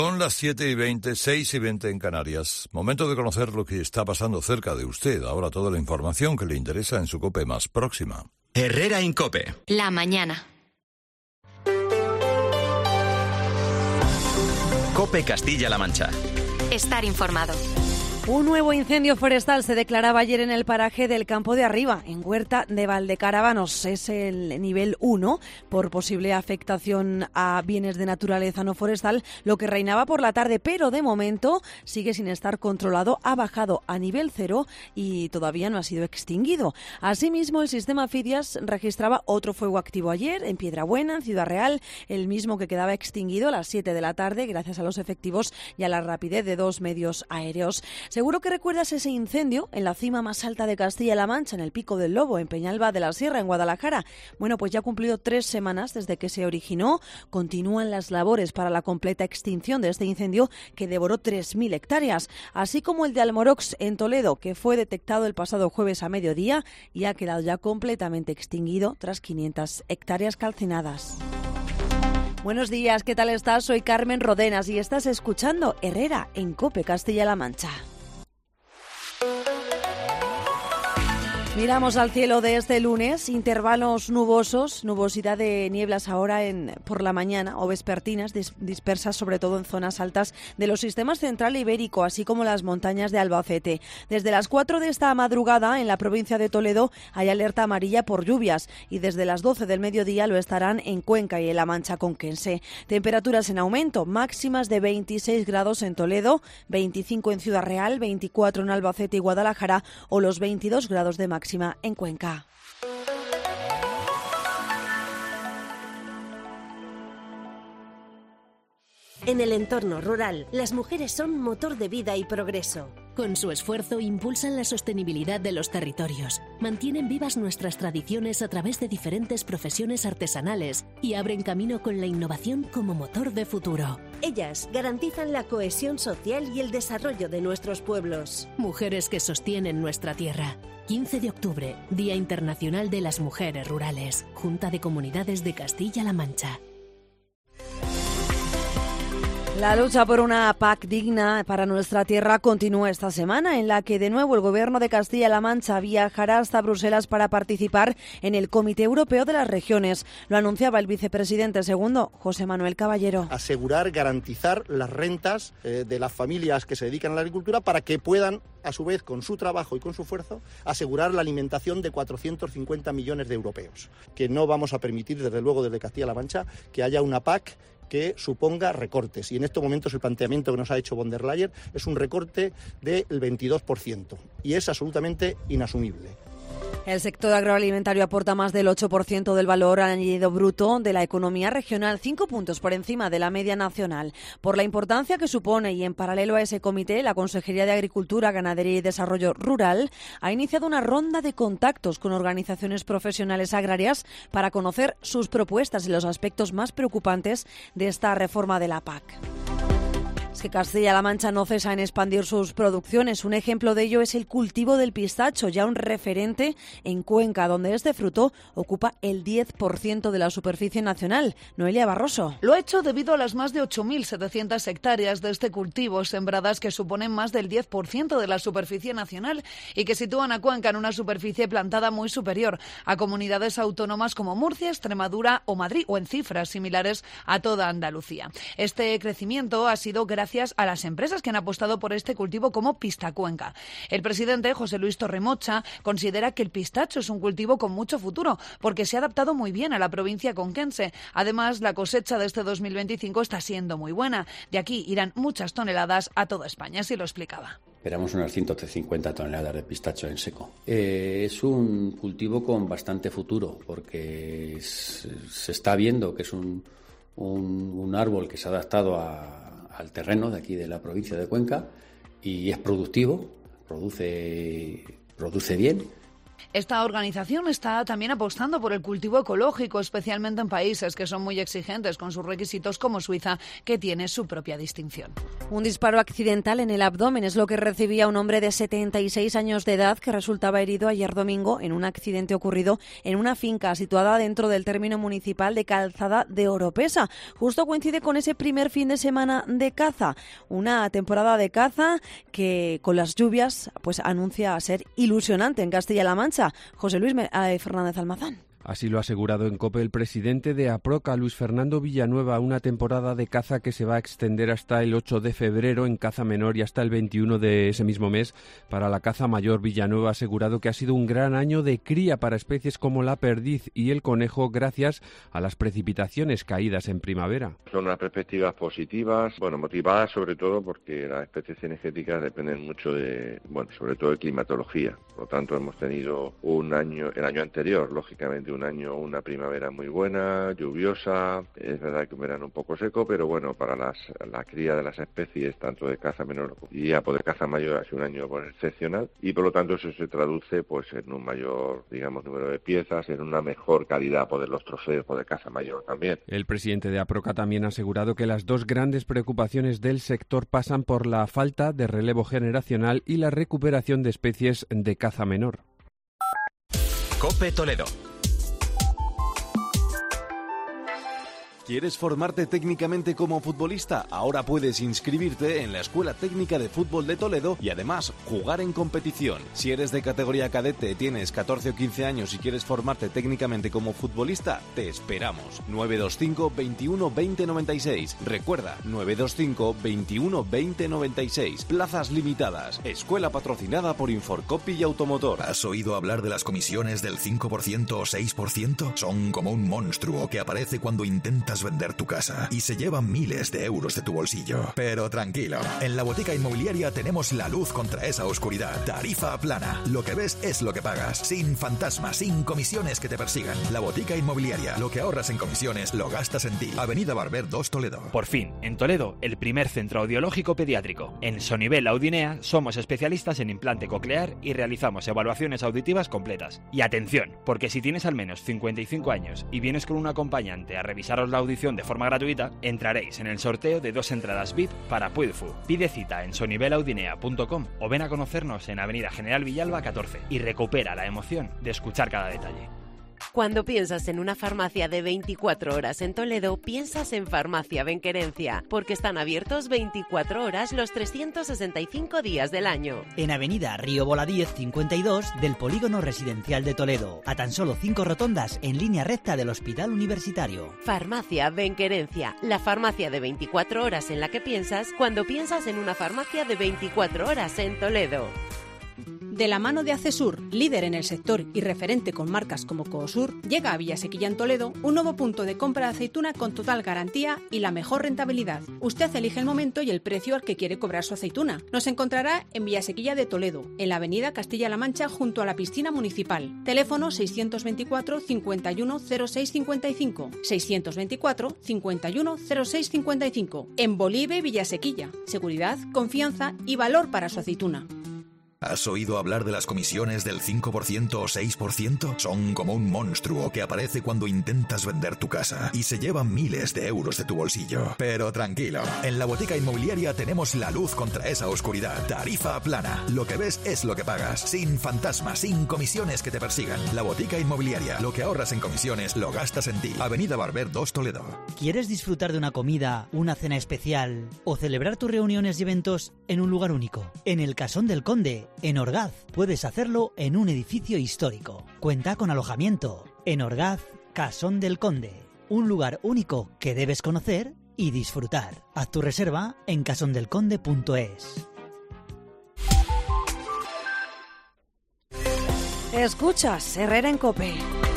Son las 7:20, 6:20 en Canarias. Momento de conocer lo que está pasando cerca de usted. Ahora toda la información que le interesa en su COPE más próxima. Herrera en COPE. La mañana. COPE Castilla-La Mancha. Estar informado. Un nuevo incendio forestal se declaraba ayer en el paraje del Campo de Arriba, en Huerta de Valdecaravanos. Es el nivel 1 por posible afectación a bienes de naturaleza no forestal, lo que reinaba por la tarde, pero de momento sigue sin estar controlado. Ha bajado a nivel 0 y todavía no ha sido extinguido. Asimismo, el sistema Fidias registraba otro fuego activo ayer en Piedrabuena, en Ciudad Real, el mismo que quedaba extinguido a las 7 de la tarde gracias a los efectivos y a la rapidez de 2 medios aéreos. Seguro que recuerdas ese incendio en la cima más alta de Castilla-La Mancha, en el Pico del Lobo, en Peñalba de la Sierra, en Guadalajara. Bueno, pues ya ha cumplido 3 semanas desde que se originó. Continúan las labores para la completa extinción de este incendio que devoró 3.000 hectáreas, así como el de Almorox en Toledo, que fue detectado el pasado jueves a mediodía y ha quedado ya completamente extinguido tras 500 hectáreas calcinadas. Buenos días, ¿qué tal estás? Soy Carmen Rodenas y estás escuchando Herrera en COPE Castilla-La Mancha. Miramos al cielo de este lunes, intervalos nubosos, nubosidad de nieblas ahora por la mañana o vespertinas, dispersas sobre todo en zonas altas de los sistemas central ibérico, así como las montañas de Albacete. Desde las 4 de esta madrugada en la provincia de Toledo hay alerta amarilla por lluvias y desde las 12 del mediodía lo estarán en Cuenca y en la Mancha Conquense. Temperaturas en aumento, máximas de 26 grados en Toledo, 25 en Ciudad Real, 24 en Albacete y Guadalajara o los 22 grados de máxima en Cuenca. En el entorno rural, las mujeres son motor de vida y progreso. Con su esfuerzo impulsan la sostenibilidad de los territorios, mantienen vivas nuestras tradiciones a través de diferentes profesiones artesanales y abren camino con la innovación como motor de futuro. Ellas garantizan la cohesión social y el desarrollo de nuestros pueblos. Mujeres que sostienen nuestra tierra. 15 de octubre, Día Internacional de las Mujeres Rurales. Junta de Comunidades de Castilla-La Mancha. La lucha por una PAC digna para nuestra tierra continúa esta semana, en la que de nuevo el Gobierno de Castilla-La Mancha viajará hasta Bruselas para participar en el Comité Europeo de las Regiones. Lo anunciaba el vicepresidente segundo, José Manuel Caballero. Asegurar, garantizar las rentas de las familias que se dedican a la agricultura para que puedan, a su vez, con su trabajo y con su esfuerzo, asegurar la alimentación de 450 millones de europeos. Que no vamos a permitir, desde luego, desde Castilla-La Mancha, que haya una PAC que suponga recortes. Y en estos momentos el planteamiento que nos ha hecho von der Leyen es un recorte del 22%. Y es absolutamente inasumible. El sector agroalimentario aporta más del 8% del valor añadido bruto de la economía regional, 5 puntos por encima de la media nacional. Por la importancia que supone y en paralelo a ese comité, la Consejería de Agricultura, Ganadería y Desarrollo Rural ha iniciado una ronda de contactos con organizaciones profesionales agrarias para conocer sus propuestas y los aspectos más preocupantes de esta reforma de la PAC. Es que Castilla-La Mancha no cesa en expandir sus producciones. Un ejemplo de ello es el cultivo del pistacho, ya un referente en Cuenca, donde este fruto ocupa el 10% de la superficie nacional. Noelia Barroso. Lo ha hecho debido a las más de 8.700 hectáreas de este cultivo sembradas, que suponen más del 10% de la superficie nacional y que sitúan a Cuenca en una superficie plantada muy superior a comunidades autónomas como Murcia, Extremadura o Madrid, o en cifras similares a toda Andalucía. Este crecimiento ha sido gracias a las empresas que han apostado por este cultivo como Pistacuenca. El presidente, José Luis Torremocha, considera que el pistacho es un cultivo con mucho futuro porque se ha adaptado muy bien a la provincia conquense. Además, la cosecha de este 2025 está siendo muy buena. De aquí irán muchas toneladas a toda España, así lo explicaba. Esperamos unas 150 toneladas de pistacho en seco. Es un cultivo con bastante futuro porque se está viendo que es un árbol que se ha adaptado al terreno de aquí de la provincia de Cuenca y es productivo, produce bien Esta organización está también apostando por el cultivo ecológico, especialmente en países que son muy exigentes con sus requisitos, como Suiza, que tiene su propia distinción. Un disparo accidental en el abdomen es lo que recibía un hombre de 76 años de edad que resultaba herido ayer domingo en un accidente ocurrido en una finca situada dentro del término municipal de Calzada de Oropesa. Justo coincide con ese primer fin de semana de caza, una temporada de caza que con las lluvias pues anuncia ser ilusionante en Castilla-La Mancha. José Luis Fernández Almazán. Así lo ha asegurado en COPE el presidente de APROCA, Luis Fernando Villanueva, una temporada de caza que se va a extender hasta el 8 de febrero en caza menor y hasta el 21 de ese mismo mes para la caza mayor. Villanueva ha asegurado que ha sido un gran año de cría para especies como la perdiz y el conejo gracias a las precipitaciones caídas en primavera. Son unas perspectivas positivas, motivadas sobre todo porque las especies cinegéticas dependen mucho de, sobre todo de climatología. Por lo tanto, hemos tenido el año anterior, lógicamente, una primavera muy buena, lluviosa. Es verdad que un verano un poco seco, pero bueno, para la cría de las especies, tanto de caza menor y de caza mayor, ha sido un año excepcional, y por lo tanto eso se traduce en un mayor, número de piezas, en una mejor calidad los trofeos de caza mayor también. El presidente de APROCA también ha asegurado que las dos grandes preocupaciones del sector pasan por la falta de relevo generacional y la recuperación de especies de caza menor. COPE Toledo. ¿Quieres formarte técnicamente como futbolista? Ahora puedes inscribirte en la Escuela Técnica de Fútbol de Toledo y además jugar en competición. Si eres de categoría cadete, tienes 14 o 15 años y quieres formarte técnicamente como futbolista, te esperamos. 925 21 20 96. Recuerda, 925 21 20 96. Plazas limitadas. Escuela patrocinada por Inforcopi y Automotor. ¿Has oído hablar de las comisiones del 5% o 6%? Son como un monstruo que aparece cuando intentas vender tu casa y se llevan miles de euros de tu bolsillo. Pero tranquilo, en la Botica Inmobiliaria tenemos la luz contra esa oscuridad. Tarifa plana. Lo que ves es lo que pagas. Sin fantasmas, sin comisiones que te persigan. La Botica Inmobiliaria. Lo que ahorras en comisiones lo gastas en ti. Avenida Barber 2, Toledo. Por fin, en Toledo, el primer centro audiológico pediátrico. En Sonivel Audinea somos especialistas en implante coclear y realizamos evaluaciones auditivas completas. Y atención, porque si tienes al menos 55 años y vienes con un acompañante a revisaros la audición de forma gratuita, entraréis en el sorteo de 2 entradas VIP para Puidfu. Pide cita en sonivelaudinea.com o ven a conocernos en Avenida General Villalba 14 y recupera la emoción de escuchar cada detalle. Cuando piensas en una farmacia de 24 horas en Toledo, piensas en Farmacia Benquerencia, porque están abiertos 24 horas los 365 días del año. En Avenida Río Voladíez 52 del Polígono Residencial de Toledo, a tan solo 5 rotondas en línea recta del Hospital Universitario. Farmacia Benquerencia, la farmacia de 24 horas en la que piensas cuando piensas en una farmacia de 24 horas en Toledo. De la mano de Acesur, líder en el sector y referente con marcas como Coosur, llega a Villasequilla en Toledo un nuevo punto de compra de aceituna con total garantía y la mejor rentabilidad. Usted elige el momento y el precio al que quiere cobrar su aceituna. Nos encontrará en Villasequilla de Toledo, en la avenida Castilla-La Mancha junto a la piscina municipal. Teléfono 624 51 06 55, 624 51 06 55. En Bolive, Villasequilla. Seguridad, confianza y valor para su aceituna. ¿Has oído hablar de las comisiones del 5% o 6%? Son como un monstruo que aparece cuando intentas vender tu casa y se llevan miles de euros de tu bolsillo. Pero tranquilo, en la Botica Inmobiliaria tenemos la luz contra esa oscuridad. Tarifa plana. Lo que ves es lo que pagas. Sin fantasmas, sin comisiones que te persigan. La Botica Inmobiliaria. Lo que ahorras en comisiones lo gastas en ti. Avenida Barber 2, Toledo. ¿Quieres disfrutar de una comida, una cena especial o celebrar tus reuniones y eventos en un lugar único? En el Casón del Conde, en Orgaz, puedes hacerlo en un edificio histórico. Cuenta con alojamiento. En Orgaz, Casón del Conde. Un lugar único que debes conocer y disfrutar. Haz tu reserva en casondelconde.es. Escuchas Herrera en COPE.